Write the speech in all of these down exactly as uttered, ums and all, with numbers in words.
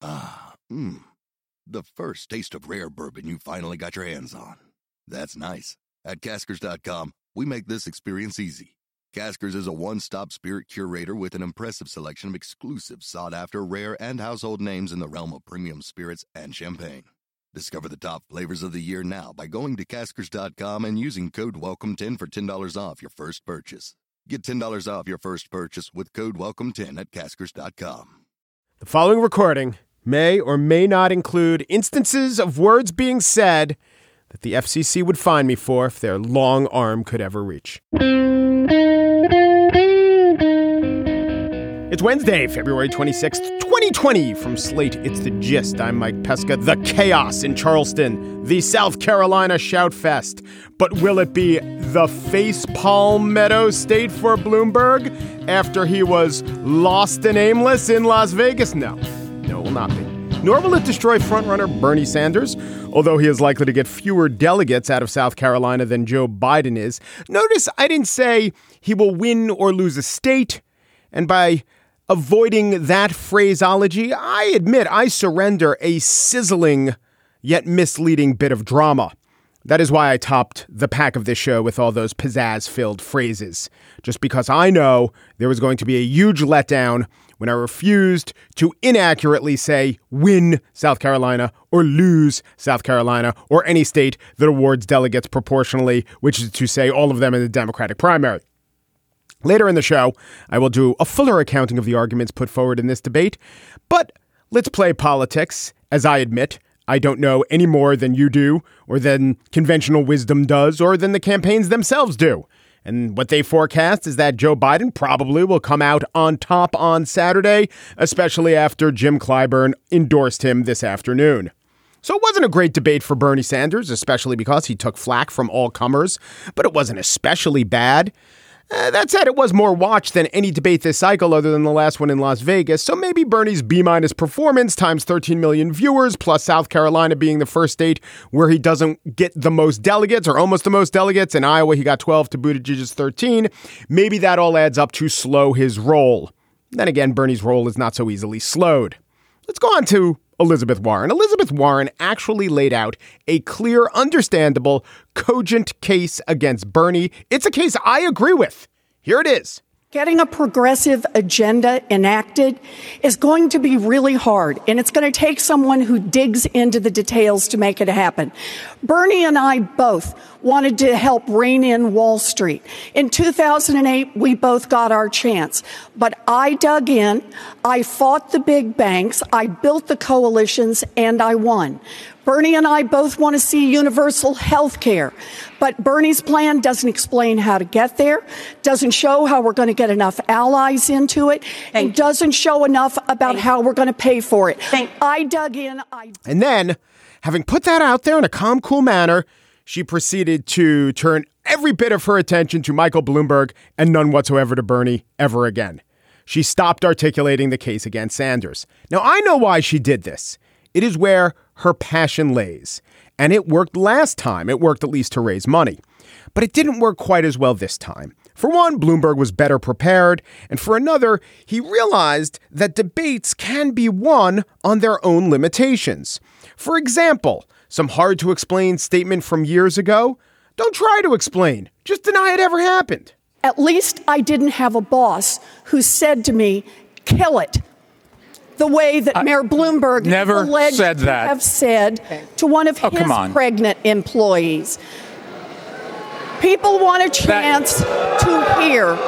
Ah, mmm. The first taste of rare bourbon you finally got your hands on. That's nice. At Caskers dot com, we make this experience easy. Caskers is a one-stop spirit curator with an impressive selection of exclusive, sought-after, rare, and household names in the realm of premium spirits and champagne. Discover the top flavors of the year now by going to Caskers dot com and using code welcome ten for ten dollars off your first purchase. Get ten dollars off your first purchase with code welcome ten at Caskers dot com. The following recording may or may not include instances of words being said that the F C C would fine me for if their long arm could ever reach. It's Wednesday, February twenty-sixth, twenty twenty. From Slate, it's The Gist. I'm Mike Pesca. The chaos in Charleston, the South Carolina shout fest. But will it be the face palmetto state for Bloomberg after he was lost and aimless in Las Vegas? No, no, it will not be. Nor will it destroy frontrunner Bernie Sanders, although he is likely to get fewer delegates out of South Carolina than Joe Biden is. Notice I didn't say he will win or lose a state. And by avoiding that phraseology, I admit I surrender a sizzling yet misleading bit of drama. That is why I topped the pack of this show with all those pizzazz-filled phrases, just because I know there was going to be a huge letdown when I refused to inaccurately say win South Carolina or lose South Carolina or any state that awards delegates proportionally, which is to say all of them in the Democratic primary. Later in the show, I will do a fuller accounting of the arguments put forward in this debate. But let's play politics. As I admit, I don't know any more than you do, or than conventional wisdom does, or than the campaigns themselves do. And what they forecast is that Joe Biden probably will come out on top on Saturday, especially after Jim Clyburn endorsed him this afternoon. So it wasn't a great debate for Bernie Sanders, especially because he took flack from all comers, but it wasn't especially bad. Uh, that said, it was more watched than any debate this cycle other than the last one in Las Vegas. So maybe Bernie's B-minus performance times thirteen million viewers, plus South Carolina being the first state where he doesn't get the most delegates or almost the most delegates. In Iowa, he got twelve to Buttigieg's thirteen. Maybe that all adds up to slow his roll. Then again, Bernie's roll is not so easily slowed. Let's go on to Elizabeth Warren. Elizabeth Warren actually laid out a clear, understandable, cogent case against Bernie. It's a case I agree with. Here it is. Getting a progressive agenda enacted is going to be really hard, and it's going to take someone who digs into the details to make it happen. Bernie and I both wanted to help rein in Wall Street. In two thousand eight, we both got our chance. But I dug in, I fought the big banks, I built the coalitions, and I won. Bernie and I both want to see universal health care, but Bernie's plan doesn't explain how to get there, doesn't show how we're going to get enough allies into it, Thank and doesn't show enough about Thank how we're going to pay for it. Thank I dug in. I And then, having put that out there in a calm, cool manner, she proceeded to turn every bit of her attention to Michael Bloomberg and none whatsoever to Bernie ever again. She stopped articulating the case against Sanders. Now, I know why she did this. It is where her passion lays. And it worked last time. It worked at least to raise money. But it didn't work quite as well this time. For one, Bloomberg was better prepared. And for another, he realized that debates can be won on their own limitations. For example, some hard to explain statement from years ago. Don't try to explain. Just deny it ever happened. At least I didn't have a boss who said to me, kill it. The way that I Mayor Bloomberg never is alleged said to that. have said to one of oh, his pregnant employees. People want a chance that- to hear.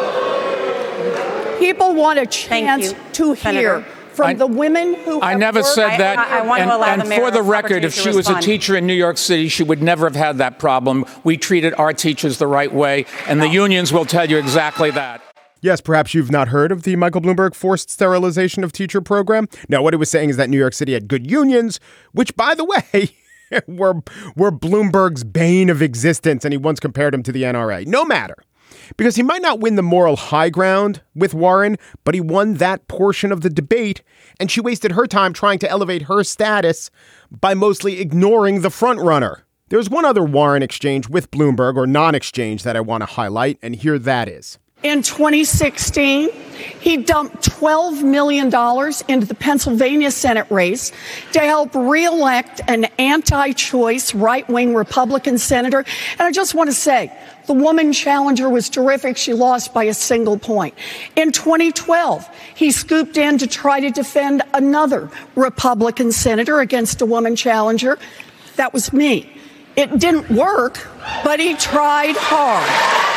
People want a chance to Senator. hear from I, the women who I have never worked. said that. I, I, I want and to allow and the mayor for the record, if she was respond. a teacher in New York City, she would never have had that problem. We treated our teachers the right way, and the unions will tell you exactly that. Yes, perhaps you've not heard of the Michael Bloomberg forced sterilization of teacher program. No, what he was saying is that New York City had good unions, which, by the way, were, were Bloomberg's bane of existence, and he once compared him to the N R A. No matter. Because he might not win the moral high ground with Warren, but he won that portion of the debate, and she wasted her time trying to elevate her status by mostly ignoring the front runner. There's one other Warren exchange with Bloomberg, or non-exchange, that I want to highlight, and here that is. In twenty sixteen, he dumped twelve million dollars into the Pennsylvania Senate race to help reelect an anti-choice right-wing Republican senator. And I just want to say, the woman challenger was terrific. She lost by a single point. In twenty twelve, he scooped in to try to defend another Republican senator against a woman challenger. That was me. It didn't work, but he tried hard.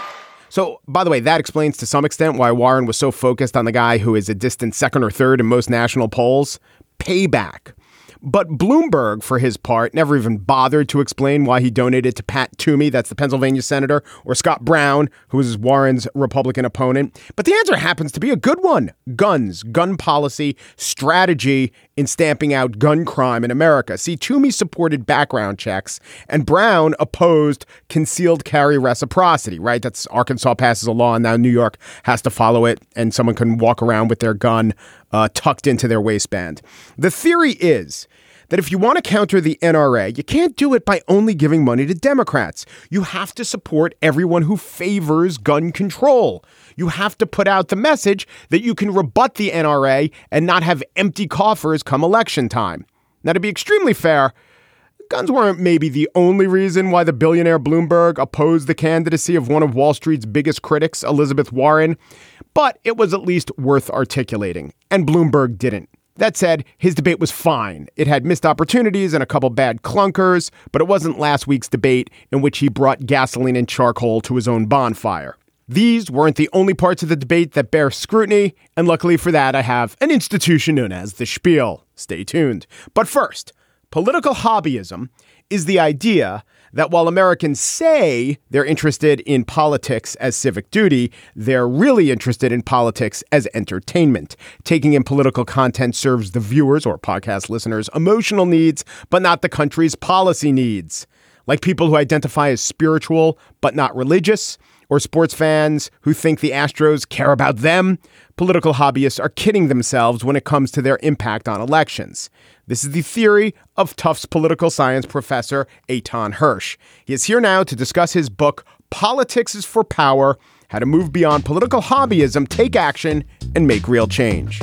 So, by the way, that explains to some extent why Warren was so focused on the guy who is a distant second or third in most national polls. Payback. But Bloomberg, for his part, never even bothered to explain why he donated to Pat Toomey, that's the Pennsylvania senator, or Scott Brown, who is Warren's Republican opponent. But the answer happens to be a good one. Guns, gun policy, strategy in stamping out gun crime in America. See, Toomey supported background checks, and Brown opposed concealed carry reciprocity, right? That's Arkansas passes a law, and now New York has to follow it, and someone can walk around with their gun uh, tucked into their waistband. The theory is that if you want to counter the N R A, you can't do it by only giving money to Democrats. You have to support everyone who favors gun control. You have to put out the message that you can rebut the N R A and not have empty coffers come election time. Now, to be extremely fair, guns weren't maybe the only reason why the billionaire Bloomberg opposed the candidacy of one of Wall Street's biggest critics, Elizabeth Warren, but it was at least worth articulating, and Bloomberg didn't. That said, his debate was fine. It had missed opportunities and a couple bad clunkers, but it wasn't last week's debate in which he brought gasoline and charcoal to his own bonfire. These weren't the only parts of the debate that bear scrutiny, and luckily for that, I have an institution known as the Spiel. Stay tuned. But first, political hobbyism is the idea that while Americans say they're interested in politics as civic duty, they're really interested in politics as entertainment. Taking in political content serves the viewers or podcast listeners' emotional needs, but not the country's policy needs. Like people who identify as spiritual but not religious, or sports fans who think the Astros care about them, political hobbyists are kidding themselves when it comes to their impact on elections. This is the theory of Tufts political science professor Eitan Hersh. He is here now to discuss his book, Politics is for Power: How to Move Beyond Political Hobbyism, Take Action, and Make Real Change.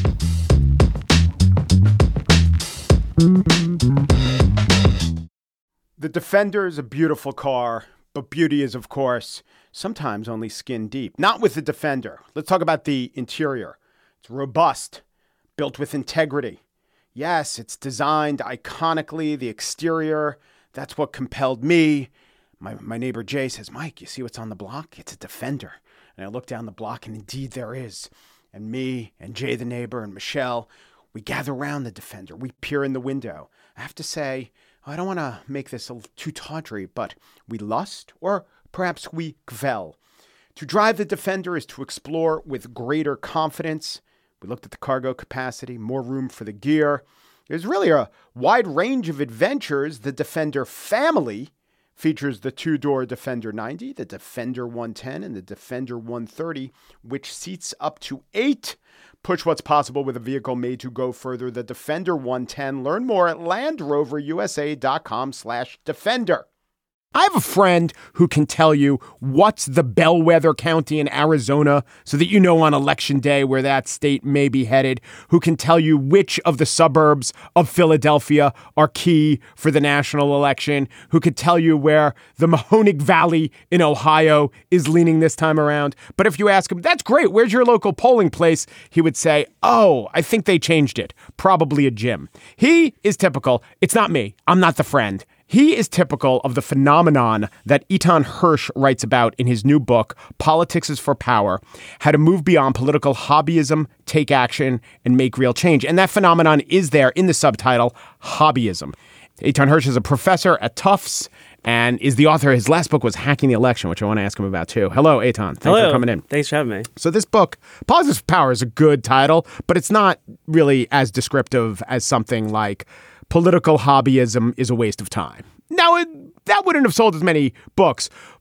The Defender is a beautiful car, but beauty is, of course, sometimes only skin deep. Not with the Defender. Let's talk about the interior. It's robust, built with integrity. Yes, it's designed iconically. The exterior, that's what compelled me. My my neighbor Jay says, Mike, you see what's on the block? It's a Defender. And I look down the block, and indeed there is. And me and Jay the neighbor and Michelle, we gather around the Defender. We peer in the window. I have to say, I don't want to make this a little too tawdry, but we lust, or perhaps we kvel. To drive the Defender is to explore with greater confidence. We looked at the cargo capacity, more room for the gear. There's really a wide range of adventures. The Defender family features the two-door Defender ninety, the Defender one ten, and the Defender one thirty, which seats up to eight. Push what's possible with a vehicle made to go further. The Defender one ten. Learn more at LandRoverUSA.com slash Defender. I have a friend who can tell you what's the bellwether county in Arizona so that you know on election day where that state may be headed, who can tell you which of the suburbs of Philadelphia are key for the national election, who could tell you where the Mahoning Valley in Ohio is leaning this time around. But if you ask him, that's great, where's your local polling place? He would say, oh, I think they changed it. Probably a gym. He is typical. It's not me. I'm not the friend. He is typical of the phenomenon that Eitan Hersh writes about in his new book, Politics is for Power: How to Move Beyond Political Hobbyism, Take Action, and Make Real Change. And that phenomenon is there in the subtitle, Hobbyism. Eitan Hersh is a professor at Tufts and is the author. His last book was Hacking the Election, which I want to ask him about too. Hello, Eitan. Thanks Hello. for coming in. Thanks for having me. So this book, Politics is for Power, is a good title, but it's not really as descriptive as something like Political Hobbyism is a Waste of Time. Now, it, that wouldn't have sold as many books,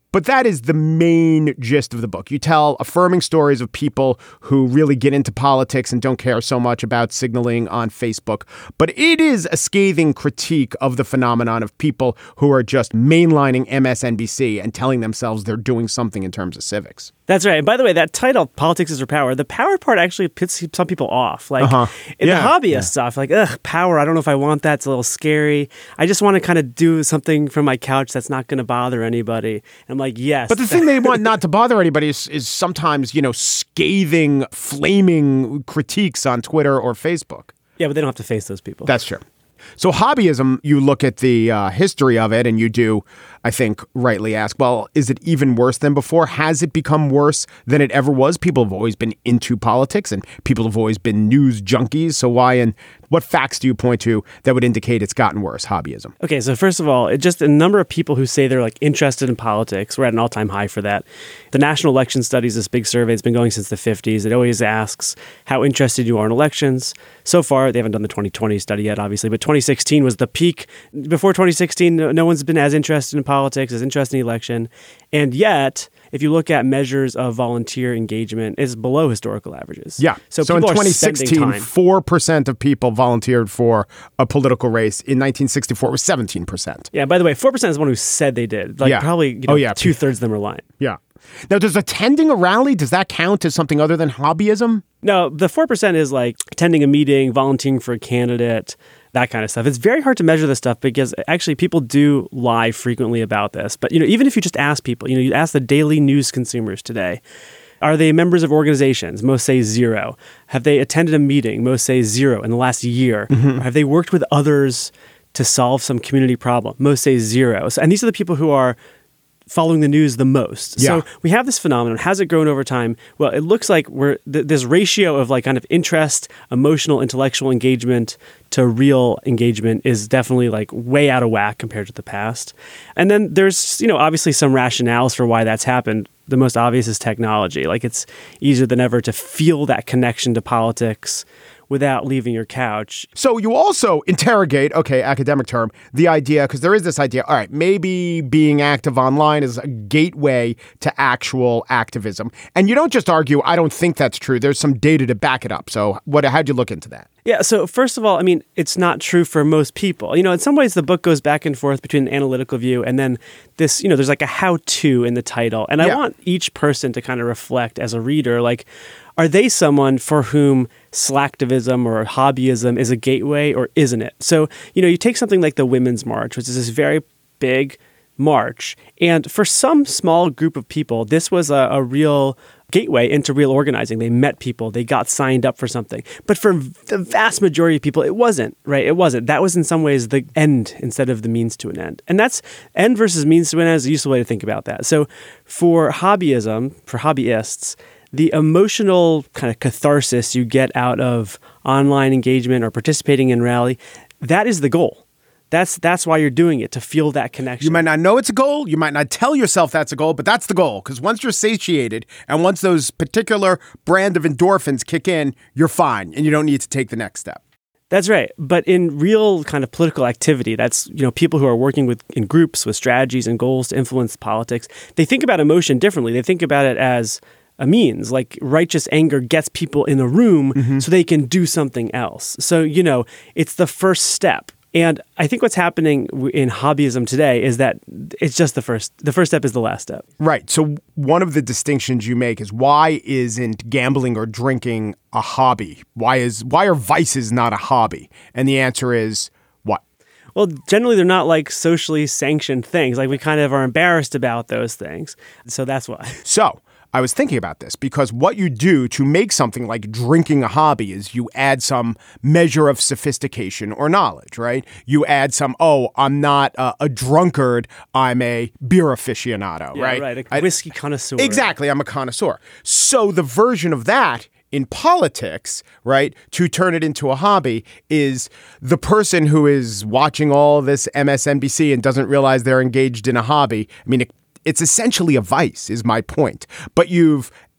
But that is the main gist of the book. You tell affirming stories of people who really get into politics and don't care so much about signaling on Facebook. But it is a scathing critique of the phenomenon of people who are just mainlining M S N B C and telling themselves they're doing something in terms of civics. That's right. And by the way, that title, Politics is for Power, the power part actually pits some people off. Like uh-huh. in yeah. the hobbyist yeah. stuff, like, ugh, power, I don't know if I want that. It's a little scary. I just want to kind of do something from my couch that's not going to bother anybody. And I'm like, yes. But the thing they want not to bother anybody is, is sometimes, you know, scathing, flaming critiques on Twitter or Facebook. Yeah, but they don't have to face those people. That's true. So hobbyism, you look at the uh, history of it and you do, I think, rightly ask, well, is it even worse than before? Has it become worse than it ever was? People have always been into politics and people have always been news junkies. So why and what facts do you point to that would indicate it's gotten worse, hobbyism? Okay, so first of all, it just a number of people who say they're like interested in politics. We're at an all-time high for that. The National Election Studies, this big survey, has been going since the fifties. It always asks how interested you are in elections. So far, they haven't done the twenty twenty study yet, obviously, but twenty sixteen was the peak. Before twenty sixteen, no, no one's been as interested in politics, as interested in the election. And yet, if you look at measures of volunteer engagement, it's below historical averages. Yeah. So, so in people twenty are sixteen, spending time. four percent of people volunteered for a political race. In nineteen sixty-four, it was seventeen percent. Yeah, by the way, four percent is the one who said they did. Like yeah. probably you know, oh, yeah. two-thirds of them are lying. Yeah. Now, does attending a rally, does that count as something other than hobbyism? No, the four percent is like attending a meeting, volunteering for a candidate, that kind of stuff. It's very hard to measure this stuff because actually people do lie frequently about this. But, you know, even if you just ask people, you know, you ask the daily news consumers today, are they members of organizations? Most say zero. Have they attended a meeting? Most say zero in the last year. Mm-hmm. Have they worked with others to solve some community problem? Most say zero. So, and these are the people who are following the news the most. Yeah. So we have this phenomenon. Has it grown over time? Well, it looks like we're th- this ratio of like kind of interest, emotional, intellectual engagement to real engagement is definitely like way out of whack compared to the past. And then there's, you know, obviously some rationales for why that's happened. The most obvious is technology. Like it's easier than ever to feel that connection to politics without leaving your couch. So you also interrogate, okay, academic term, the idea, because there is this idea, all right, maybe being active online is a gateway to actual activism. And you don't just argue, I don't think that's true. There's some data to back it up. So what? How'd you look into that? Yeah, so first of all, I mean, it's not true for most people. You know, in some ways, the book goes back and forth between an analytical view and then this, you know, there's like a how-to in the title. And I yeah. want each person to kind of reflect as a reader, like, are they someone for whom slacktivism or hobbyism is a gateway or isn't it? So, you know, you take something like the Women's March, which is this very big march. And for some small group of people, this was a, a real gateway into real organizing. They met people, they got signed up for something. But for the vast majority of people, it wasn't, right? It wasn't. That was in some ways the end instead of the means to an end. And that's end versus means to an end is a useful way to think about that. So for hobbyism, for hobbyists, the emotional kind of catharsis you get out of online engagement or participating in rally, that is the goal. That's that's why you're doing it, to feel that connection. You might not know it's a goal. You might not tell yourself that's a goal, but that's the goal. Because once you're satiated and once those particular brand of endorphins kick in, you're fine and you don't need to take the next step. That's right. But in real kind of political activity, that's, you know, people who are working with in groups with strategies and goals to influence politics, they think about emotion differently. They think about it as a means, like righteous anger gets people in a room mm-hmm. so they can do something else. So, you know, it's the first step. And I think what's happening in hobbyism today is that it's just the first, the first step is the last step. Right. So one of the distinctions you make is why isn't gambling or drinking a hobby? Why is, why are vices not a hobby? And the answer is what? Well, generally they're not like socially sanctioned things. Like we kind of are embarrassed about those things. So that's why. So I was thinking about this because what you do to make something like drinking a hobby is you add some measure of sophistication or knowledge, right? You add some, oh, I'm not uh, a drunkard, I'm a beer aficionado, yeah, right? right, a I, whiskey connoisseur. Exactly, I'm a connoisseur. So the version of that in politics, right, to turn it into a hobby is the person who is watching all this M S N B C and doesn't realize they're engaged in a hobby. I mean, it It's essentially a vice, is my point. But you've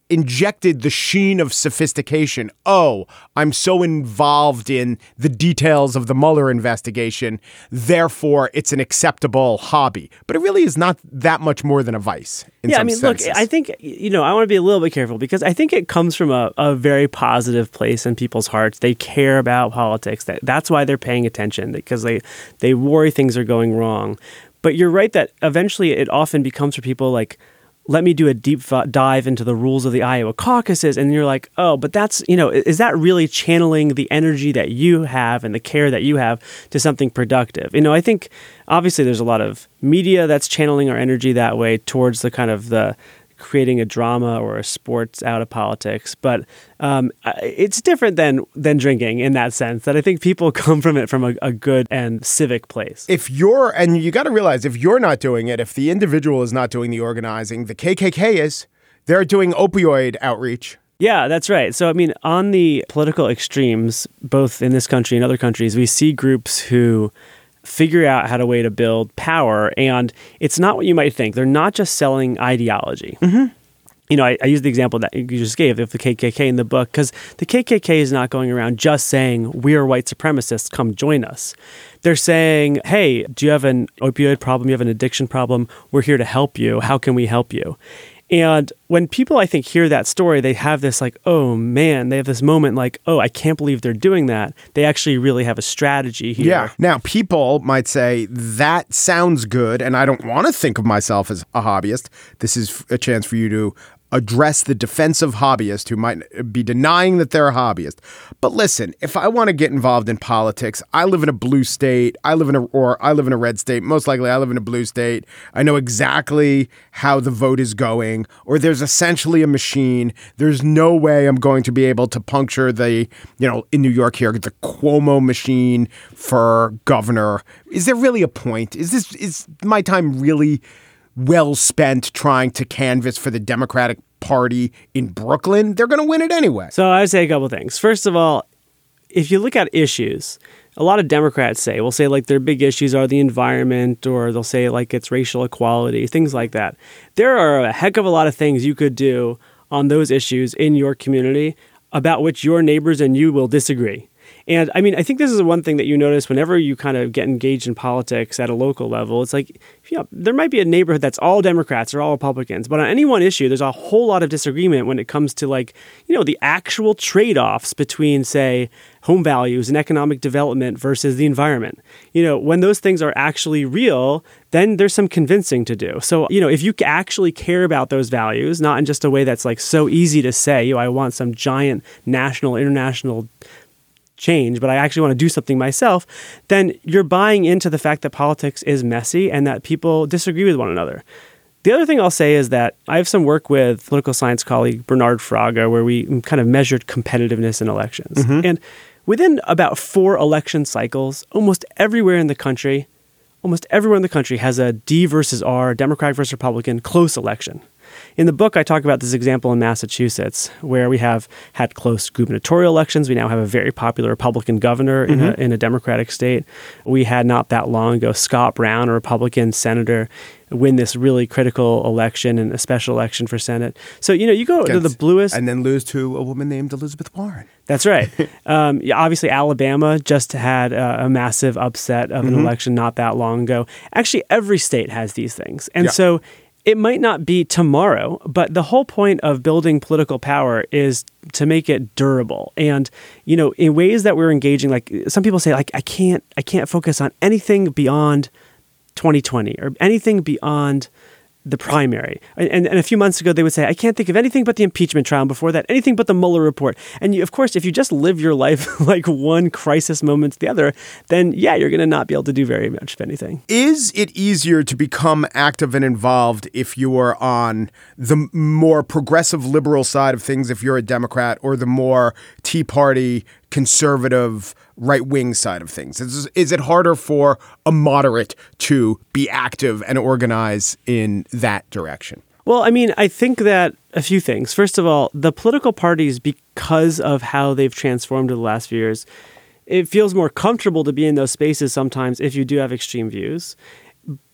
injected the sheen of sophistication. Oh, I'm so involved in the details of the Mueller investigation, therefore it's an acceptable hobby. But it really is not that much more than a vice. In yeah, some I mean, senses. look, I think, you know, I want to be a little bit careful because I think it comes from a, a very positive place in people's hearts. They care about politics. That That's why they're paying attention, because they, they worry things are going wrong. But you're right that eventually it often becomes for people like, let me do a deep dive into the rules of the Iowa caucuses. And you're like, oh, but that's, you know, is that really channeling the energy that you have and the care that you have to something productive? You know, I think obviously there's a lot of media that's channeling our energy that way towards the kind of the creating a drama or a sports out of politics. But um, it's different than than drinking in that sense, that I think people come from it from a, a good and civic place. If you're, and you got to realize, if you're not doing it, if the individual is not doing the organizing, the K K K is, they're doing opioid outreach. Yeah, that's right. So, I mean, on the political extremes, both in this country and other countries, we see groups who figure out how to way to build power. And it's not what you might think. They're not just selling ideology. Mm-hmm. You know, I, I use the example that you just gave of the K K K in the book, because the K K K is not going around just saying, we are white supremacists, come join us. They're saying, hey, do you have an opioid problem? You have an addiction problem? We're here to help you. How can we help you? And when people, I think, hear that story, they have this like, oh, man, they have this moment like, oh, I can't believe they're doing that. They actually really have a strategy here. Yeah. Now, people might say that sounds good, and I don't want to think of myself as a hobbyist. This is a chance for you to address the defensive hobbyist who might be denying that they're a hobbyist. But listen, if I want to get involved in politics, I live in a blue state. I live in a, or I live in a red state. Most likely I live in a blue state. I know exactly how the vote is going, or there's essentially a machine. There's no way I'm going to be able to puncture the, you know, in New York here, the Cuomo machine for governor. Is there really a point? Is this, is my time really well spent trying to canvass for the Democratic Party in Brooklyn? They're going to win it anyway. So I would say a couple of things. First of all, if you look at issues, a lot of Democrats say, will say like their big issues are the environment, or they'll say like it's racial equality, things like that. There are a heck of a lot of things you could do on those issues in your community about which your neighbors and you will disagree. And I mean, I think this is one thing that you notice whenever you kind of get engaged in politics at a local level. It's like, you know, there might be a neighborhood that's all Democrats or all Republicans, but on any one issue, there's a whole lot of disagreement when it comes to like, you know, the actual trade-offs between, say, home values and economic development versus the environment. You know, when those things are actually real, then there's some convincing to do. So, you know, if you actually care about those values, not in just a way that's like so easy to say, you know, I want some giant national, international change, but I actually want to do something myself, then you're buying into the fact that politics is messy and that people disagree with one another. The other thing I'll say is that I have some work with political science colleague Bernard Fraga, where we kind of measured competitiveness in elections. Mm-hmm. And within about four election cycles, almost everywhere in the country, almost everywhere in the country has a D versus R, Democratic versus Republican, close election. In the book, I talk about this example in Massachusetts, where we have had close gubernatorial elections. We now have a very popular Republican governor mm-hmm. in, a, in a Democratic state. We had not that long ago Scott Brown, a Republican senator, win this really critical election and a special election for Senate. So, you know, you go Against, to the bluest. And then lose to a woman named Elizabeth Warren. That's right. um, yeah, obviously, Alabama just had a, a massive upset of an mm-hmm. election not that long ago. Actually, every state has these things. And yeah. so it might not be tomorrow, but the whole point of building political power is to make it durable. And, you know, in ways that we're engaging, like some people say, like, I can't, I can't focus on anything beyond twenty twenty or anything beyond the primary. And, and a few months ago, they would say, I can't think of anything but the impeachment trial. And before that, anything but the Mueller report. And you, of course, if you just live your life like one crisis moment to the other, then yeah, you're going to not be able to do very much of anything. Is it easier to become active and involved if you are on the more progressive liberal side of things, if you're a Democrat, or the more Tea Party conservative right-wing side of things? Is, is it harder for a moderate to be active and organize in that direction? Well, I mean, I think that a few things. First of all, the political parties, because of how they've transformed in the last few years, it feels more comfortable to be in those spaces sometimes if you do have extreme views.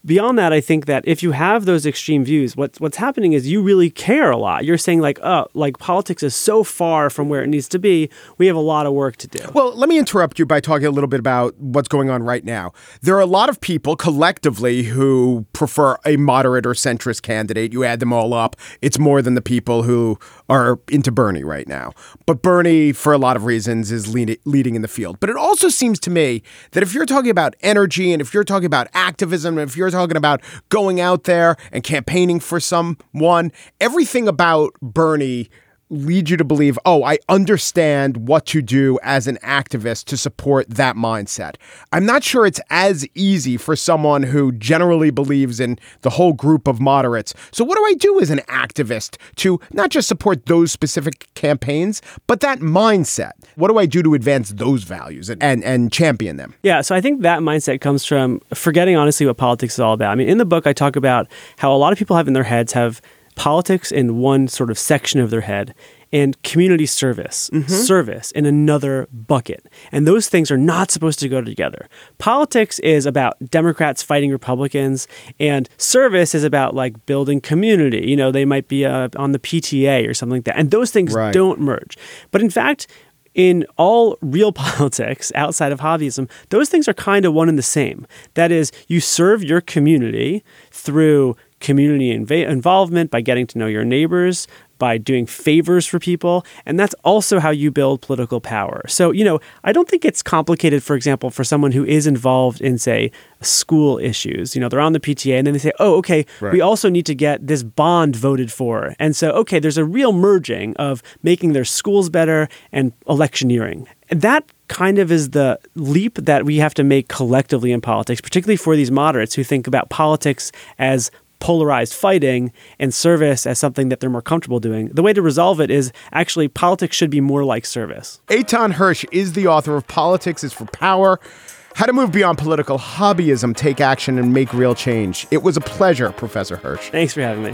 beyond that, I think that if you have those extreme views, what's what's happening is you really care a lot. You're saying like, oh, like politics is so far from where it needs to be. We have a lot of work to do. Well, let me interrupt you by talking a little bit about what's going on right now. There are a lot of people collectively who prefer a moderate or centrist candidate. You add them all up, it's more than the people who are into Bernie right now. But Bernie, for a lot of reasons, is lead- leading in the field. But it also seems to me that if you're talking about energy and if you're talking about activism and if you're talking about going out there and campaigning for someone, everything about Bernie lead you to believe, oh, I understand what to do as an activist to support that mindset. I'm not sure it's as easy for someone who generally believes in the whole group of moderates. So what do I do as an activist to not just support those specific campaigns, but that mindset? What do I do to advance those values and, and, and champion them? Yeah, so I think that mindset comes from forgetting, honestly, what politics is all about. I mean, in the book, I talk about how a lot of people have in their heads have politics in one sort of section of their head and community service, mm-hmm. service in another bucket. And those things are not supposed to go together. Politics is about Democrats fighting Republicans, and service is about like building community. You know, they might be uh, on the P T A or something like that. And those things right. don't merge. But in fact, in all real politics outside of hobbyism, those things are kind of one and the same. That is, you serve your community through community inv- involvement, by getting to know your neighbors, by doing favors for people. And that's also how you build political power. So, you know, I don't think it's complicated, for example, for someone who is involved in, say, school issues. You know, they're on the P T A and then they say, oh, okay, right. we also need to get this bond voted for. And so, okay, there's a real merging of making their schools better and electioneering. That kind of is the leap that we have to make collectively in politics, particularly for these moderates who think about politics as polarized fighting and service as something that they're more comfortable doing. The way to resolve it is actually politics should be more like service. Eitan Hersh is the author of Politics is for Power: How to Move Beyond Political Hobbyism, Take Action, and Make Real Change. It was a pleasure, Professor Hersh. Thanks for having me.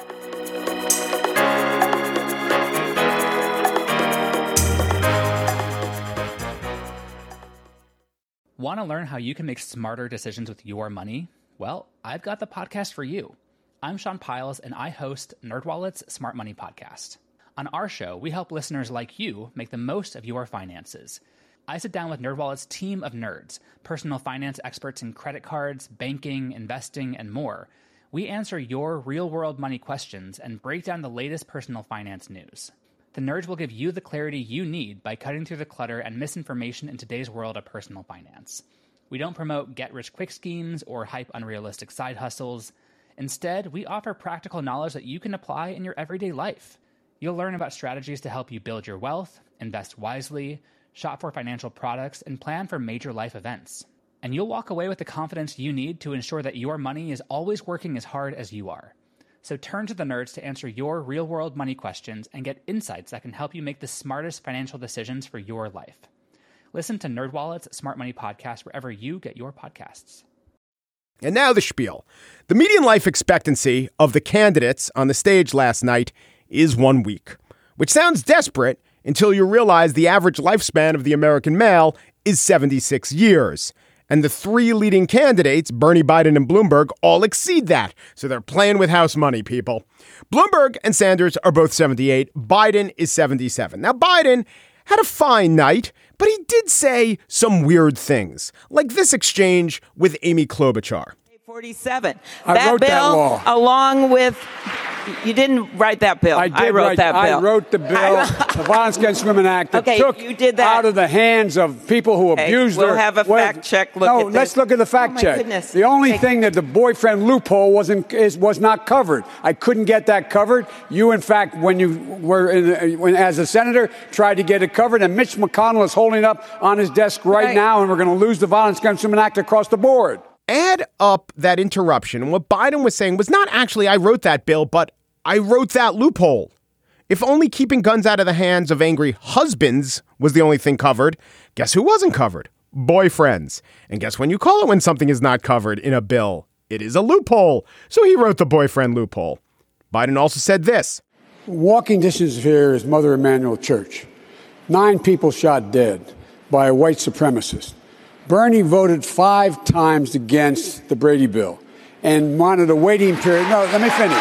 Want to learn how you can make smarter decisions with your money? Well, I've got the podcast for you. I'm Sean Piles, and I host NerdWallet's Smart Money Podcast. On our show, we help listeners like you make the most of your finances. I sit down with NerdWallet's team of nerds, personal finance experts in credit cards, banking, investing, and more. We answer your real-world money questions and break down the latest personal finance news. The nerds will give you the clarity you need by cutting through the clutter and misinformation in today's world of personal finance. We don't promote get-rich-quick schemes or hype unrealistic side hustles. Instead, we offer practical knowledge that you can apply in your everyday life. You'll learn about strategies to help you build your wealth, invest wisely, shop for financial products, and plan for major life events. And you'll walk away with the confidence you need to ensure that your money is always working as hard as you are. So turn to the nerds to answer your real-world money questions and get insights that can help you make the smartest financial decisions for your life. Listen to NerdWallet's Smart Money Podcast wherever you get your podcasts. And now the spiel. The median life expectancy of the candidates on the stage last night is one week, which sounds desperate until you realize the average lifespan of the American male is seventy-six years. And the three leading candidates, Bernie, Biden, and Bloomberg, all exceed that. So they're playing with house money, people. Bloomberg and Sanders are both seventy-eight. Biden is seventy-seven. Now, Biden had a fine night, but he did say some weird things, like this exchange with Amy Klobuchar. forty-seven. I that wrote bill, that law. Along with, you didn't write that bill. I did I wrote write, that bill. I wrote the bill, the Violence Against Women Act, that okay, took you did that. out of the hands of people who okay, abused we'll their... We'll have a fact check look no, at this. let's look at the fact oh, my check. Goodness. The only okay. thing that the boyfriend loophole wasn't is was not covered. I couldn't get that covered. You, in fact, when you were in, when as a senator, tried to get it covered, and Mitch McConnell is holding it up on his desk right, right. now, and we're going to lose the Violence Against Women Act across the board. Add up that interruption, and what Biden was saying was not actually, I wrote that bill, but I wrote that loophole. If only keeping guns out of the hands of angry husbands was the only thing covered, guess who wasn't covered? Boyfriends. And guess when you call it when something is not covered in a bill? It is a loophole. So he wrote the boyfriend loophole. Biden also said this. Walking distance here is Mother Emanuel Church. Nine people shot dead by a white supremacist. Bernie voted five times against the Brady bill. and wanted a waiting period. No, let me finish.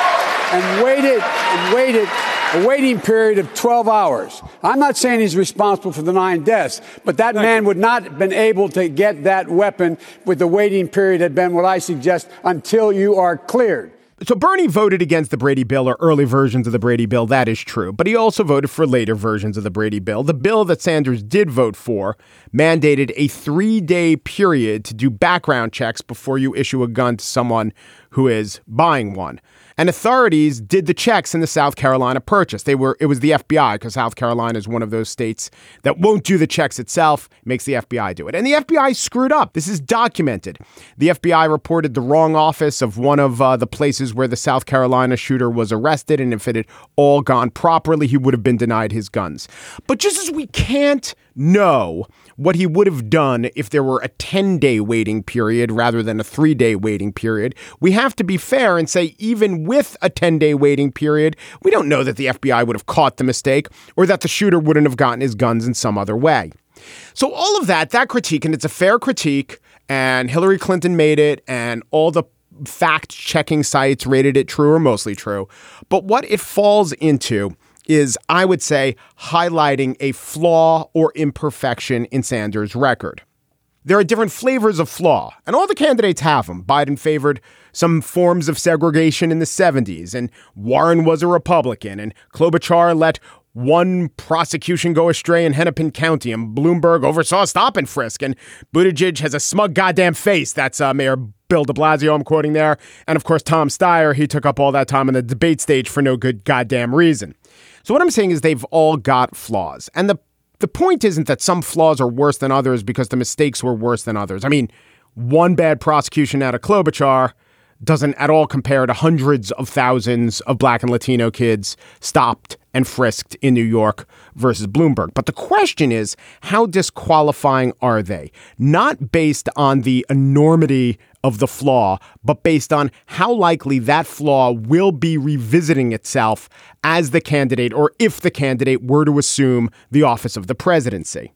And waited and waited a waiting period of twelve hours. I'm not saying he's responsible for the nine deaths, but that man would not have been able to get that weapon with the waiting period had been what I suggest until you are cleared. So Bernie voted against the Brady bill or early versions of the Brady bill. That is true. But he also voted for later versions of the Brady bill. The bill that Sanders did vote for mandated a three day period to do background checks before you issue a gun to someone who is buying one. And authorities did the checks in the South Carolina purchase. They were it was the F B I, because South Carolina is one of those states that won't do the checks itself, makes the F B I do it. And the F B I screwed up. This is documented. The F B I reported the wrong office of one of uh, the places where the South Carolina shooter was arrested. And if it had all gone properly, he would have been denied his guns. But just as we can't know what he would have done if there were a ten day waiting period rather than a three day waiting period, we have to be fair and say even with a ten day waiting period, we don't know that the F B I would have caught the mistake or that the shooter wouldn't have gotten his guns in some other way. So all of that, that critique, and it's a fair critique, and Hillary Clinton made it, and all the fact-checking sites rated it true or mostly true. But what it falls into is, I would say, highlighting a flaw or imperfection in Sanders' record. There are different flavors of flaw, and all the candidates have them. Biden favored some forms of segregation in the seventies, and Warren was a Republican, and Klobuchar let one prosecution go astray in Hennepin County, and Bloomberg oversaw a stop and frisk, and Buttigieg has a smug goddamn face. That's uh, Mayor Bill de Blasio I'm quoting there. And of course, Tom Steyer, he took up all that time on the debate stage for no good goddamn reason. So what I'm saying is they've all got flaws. And the the point isn't that some flaws are worse than others because the mistakes were worse than others. I mean, one bad prosecution out of Klobuchar doesn't at all compare to hundreds of thousands of Black and Latino kids stopped and frisked in New York versus Bloomberg. But the question is, how disqualifying are they? Not based on the enormity of the flaw, but based on how likely that flaw will be revisiting itself as the candidate, or if the candidate were to assume the office of the presidency.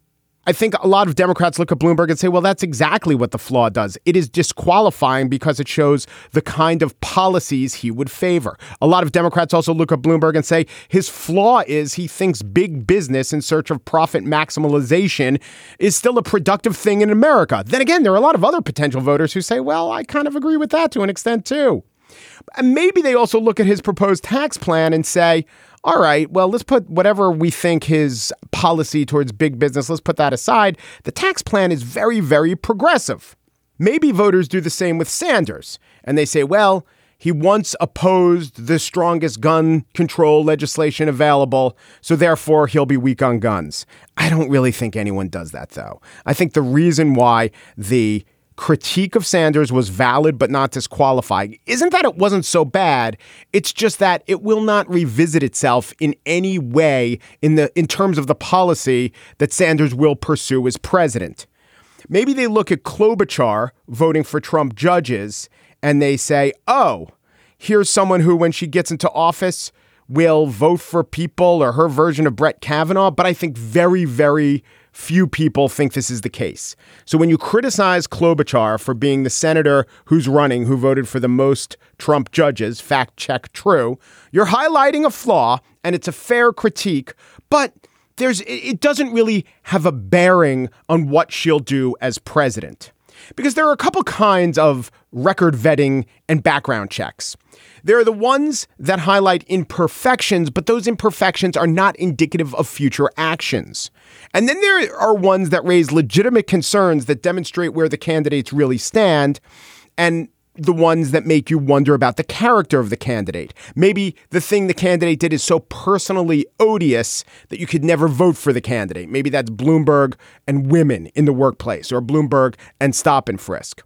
I think a lot of Democrats look at Bloomberg and say, well, that's exactly what the flaw does. It is disqualifying because it shows the kind of policies he would favor. A lot of Democrats also look at Bloomberg and say his flaw is he thinks big business in search of profit maximalization is still a productive thing in America. Then again, there are a lot of other potential voters who say, well, I kind of agree with that to an extent, too. And maybe they also look at his proposed tax plan and say, all right, well, let's put whatever we think his policy towards big business, let's put that aside. The tax plan is very, very progressive. Maybe voters do the same with Sanders. And they say, well, he once opposed the strongest gun control legislation available, so therefore he'll be weak on guns. I don't really think anyone does that, though. I think the reason why the critique of Sanders was valid but not disqualifying isn't that it wasn't so bad. It's just that it will not revisit itself in any way in the in terms of the policy that Sanders will pursue as president. Maybe they look at Klobuchar voting for Trump judges and they say, oh, here's someone who, when she gets into office, will vote for people or her version of Brett Kavanaugh. But I think very, very few people think this is the case. So when you criticize Klobuchar for being the senator who's running, who voted for the most Trump judges, fact check true, you're highlighting a flaw, and it's a fair critique, but there's it doesn't really have a bearing on what she'll do as president. Because there are a couple kinds of record vetting and background checks. There are the ones that highlight imperfections, but those imperfections are not indicative of future actions. And then there are ones that raise legitimate concerns that demonstrate where the candidates really stand, and the ones that make you wonder about the character of the candidate. Maybe the thing the candidate did is so personally odious that you could never vote for the candidate. Maybe that's Bloomberg and women in the workplace, or Bloomberg and stop and frisk.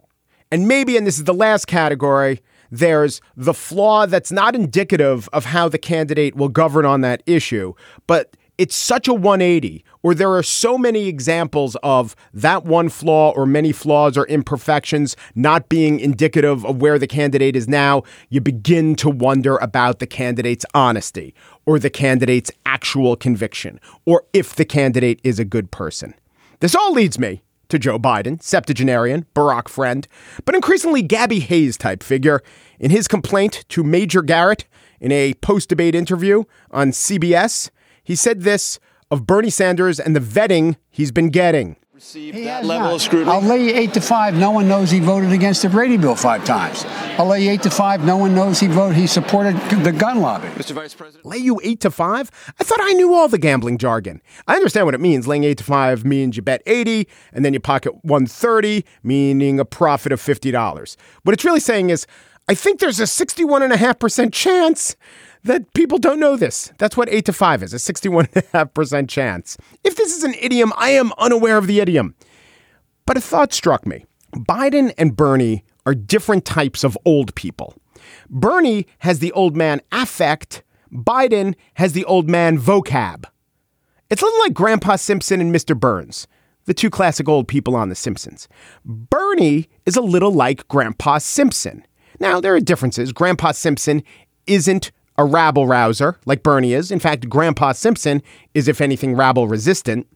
And maybe, and this is the last category, there's the flaw that's not indicative of how the candidate will govern on that issue, but it's such a one eighty, or there are so many examples of that one flaw or many flaws or imperfections not being indicative of where the candidate is now, you begin to wonder about the candidate's honesty or the candidate's actual conviction, or if the candidate is a good person. This all leads me to Joe Biden, septuagenarian, Barack friend, but increasingly Gabby Hayes type figure. In his complaint to Major Garrett in a post-debate interview on C B S, he said this of Bernie Sanders and the vetting he's been getting. He that level not. of scrutiny. I'll lay you eight to five. No one knows he voted against the Brady bill five times. I'll lay you eight to five. No one knows he voted. He supported the gun lobby. Mister Vice President. Lay you eight to five? I thought I knew all the gambling jargon. I understand what it means. Laying eight to five means you bet eighty, and then you pocket one thirty, meaning a profit of fifty dollars. What it's really saying is, I think there's a sixty-one point five percent chance that people don't know this. That's what eight to five is, a sixty-one point five percent chance. If this is an idiom, I am unaware of the idiom. But a thought struck me. Biden and Bernie are different types of old people. Bernie has the old man affect. Biden has the old man vocab. It's a little like Grandpa Simpson and Mister Burns, the two classic old people on The Simpsons. Bernie is a little like Grandpa Simpson. Now, there are differences. Grandpa Simpson isn't a rabble-rouser like Bernie is. In fact, Grandpa Simpson is, if anything, rabble-resistant.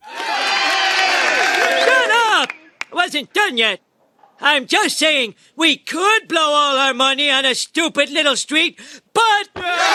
Shut up! I wasn't done yet. I'm just saying we could blow all our money on a stupid little street, but...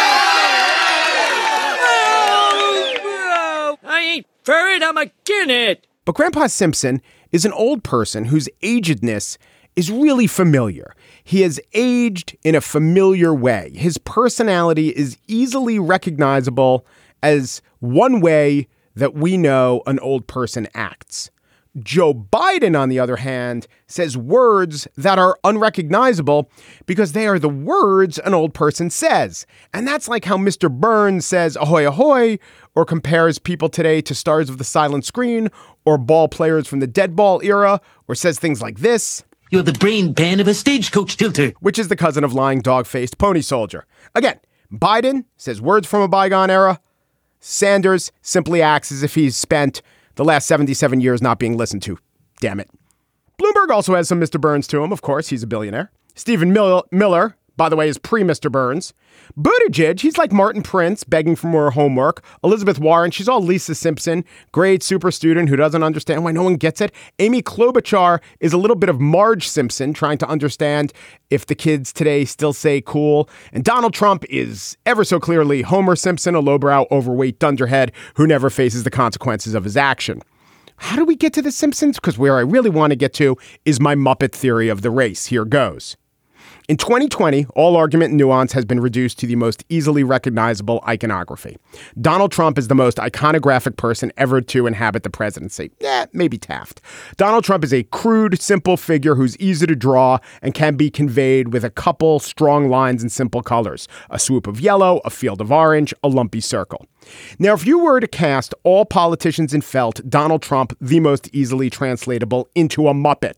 I ain't for it, I'm against it. But Grandpa Simpson is an old person whose agedness is really familiar. He has aged in a familiar way. His personality is easily recognizable as one way that we know an old person acts. Joe Biden, on the other hand, says words that are unrecognizable because they are the words an old person says. And that's like how Mister Burns says ahoy, ahoy, or compares people today to stars of the silent screen or ball players from the dead ball era, or says things like this. You're the brain pan of a stagecoach tilter. Which is the cousin of lying dog-faced pony soldier. Again, Biden says words from a bygone era. Sanders simply acts as if he's spent the last seventy-seven years not being listened to. Damn it. Bloomberg also has some Mister Burns to him. Of course, he's a billionaire. Stephen Mil- Miller, by the way, is pre-Mister Burns. Buttigieg, he's like Martin Prince, begging for more homework. Elizabeth Warren, she's all Lisa Simpson, great super student who doesn't understand why no one gets it. Amy Klobuchar is a little bit of Marge Simpson, trying to understand if the kids today still say cool. And Donald Trump is ever so clearly Homer Simpson, a lowbrow, overweight dunderhead who never faces the consequences of his action. How do we get to the Simpsons? Because where I really want to get to is my Muppet theory of the race. Here goes. In twenty twenty, all argument and nuance has been reduced to the most easily recognizable iconography. Donald Trump is the most iconographic person ever to inhabit the presidency. Eh, maybe Taft. Donald Trump is a crude, simple figure who's easy to draw and can be conveyed with a couple strong lines and simple colors. A swoop of yellow, a field of orange, a lumpy circle. Now, if you were to cast all politicians in felt, Donald Trump the most easily translatable into a Muppet.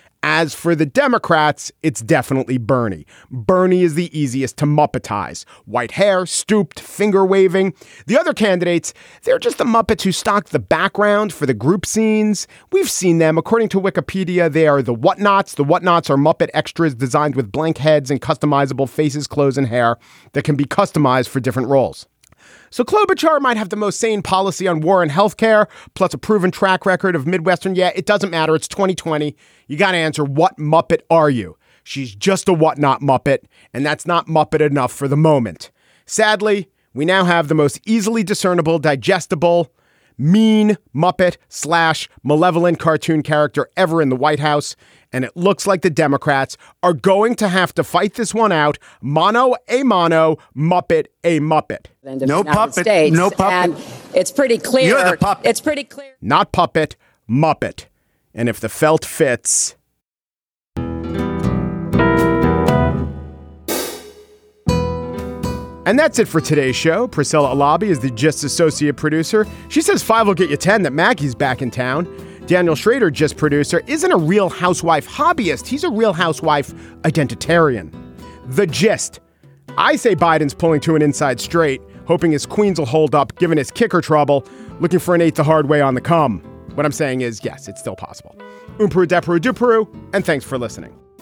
As for the Democrats, it's definitely Bernie. Bernie is the easiest to Muppetize. White hair, stooped, finger waving. The other candidates, they're just the Muppets who stock the background for the group scenes. We've seen them. According to Wikipedia, they are the Whatnots. The Whatnots are Muppet extras designed with blank heads and customizable faces, clothes, and hair that can be customized for different roles. So Klobuchar might have the most sane policy on war and healthcare, plus a proven track record of Midwestern. Yeah, it doesn't matter. It's twenty twenty. You got to answer, what Muppet are you? She's just a whatnot Muppet, and that's not Muppet enough for the moment. Sadly, we now have the most easily discernible, digestible, mean Muppet slash malevolent cartoon character ever in the White House. And it looks like the Democrats are going to have to fight this one out. Mono a mono, Muppet a Muppet. No puppet. States, no puppet. And it's pretty clear. You're the puppet. It's pretty clear. Not puppet, Muppet. And if the felt fits. And that's it for today's show. Priscilla Alabi is the Gist associate producer. She says five will get you ten, that Maggie's back in town. Daniel Schrader, Gist producer, isn't a Real Housewife hobbyist. He's a Real Housewife identitarian. The Gist. I say Biden's pulling to an inside straight, hoping his queens will hold up, given his kicker trouble, looking for an eight the hard way on the come. What I'm saying is, yes, it's still possible. Umperu, Deperu, Duperu, and thanks for listening.